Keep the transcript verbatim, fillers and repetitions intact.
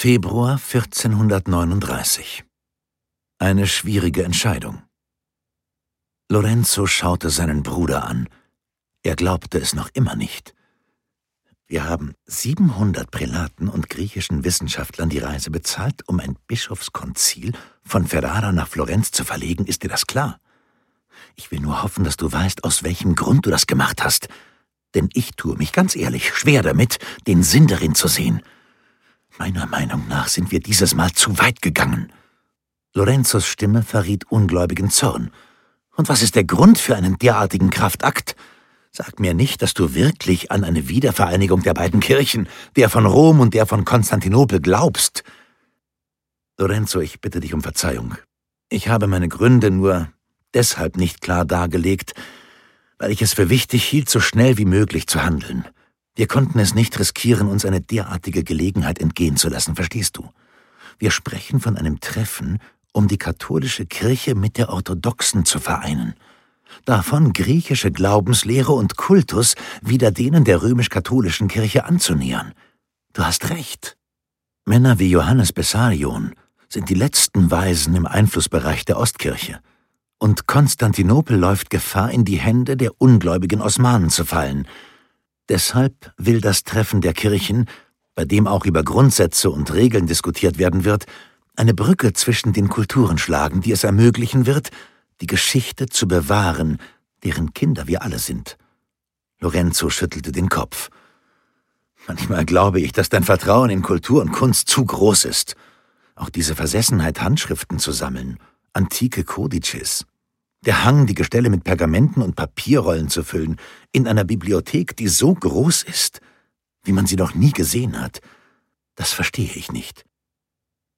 Februar vierzehnhundertneununddreißig. Eine schwierige Entscheidung. Lorenzo schaute seinen Bruder an. Er glaubte es noch immer nicht. Wir haben siebenhundert Prälaten und griechischen Wissenschaftlern die Reise bezahlt, um ein Bischofskonzil von Ferrara nach Florenz zu verlegen, ist dir das klar? Ich will nur hoffen, dass du weißt, aus welchem Grund du das gemacht hast. Denn ich tue mich ganz ehrlich schwer damit, den Sinn darin zu sehen. Meiner Meinung nach sind wir dieses Mal zu weit gegangen. Lorenzos Stimme verriet ungläubigen Zorn. Und was ist der Grund für einen derartigen Kraftakt? Sag mir nicht, dass du wirklich an eine Wiedervereinigung der beiden Kirchen, der von Rom und der von Konstantinopel, glaubst. Lorenzo, ich bitte dich um Verzeihung. Ich habe meine Gründe nur deshalb nicht klar dargelegt, weil ich es für wichtig hielt, so schnell wie möglich zu handeln. Wir konnten es nicht riskieren, uns eine derartige Gelegenheit entgehen zu lassen, verstehst du? Wir sprechen von einem Treffen, um die katholische Kirche mit der orthodoxen zu vereinen. Davon griechische Glaubenslehre und Kultus wieder denen der römisch-katholischen Kirche anzunähern. Du hast recht. Männer wie Johannes Bessarion sind die letzten Weisen im Einflussbereich der Ostkirche. Und Konstantinopel läuft Gefahr, in die Hände der ungläubigen Osmanen zu fallen. Deshalb will das Treffen der Kirchen, bei dem auch über Grundsätze und Regeln diskutiert werden wird, eine Brücke zwischen den Kulturen schlagen, die es ermöglichen wird, die Geschichte zu bewahren, deren Kinder wir alle sind. Lorenzo schüttelte den Kopf. Manchmal glaube ich, dass dein Vertrauen in Kultur und Kunst zu groß ist. Auch diese Versessenheit, Handschriften zu sammeln, antike Kodizes. Der Hang, die Gestelle mit Pergamenten und Papierrollen zu füllen, in einer Bibliothek, die so groß ist, wie man sie noch nie gesehen hat, das verstehe ich nicht.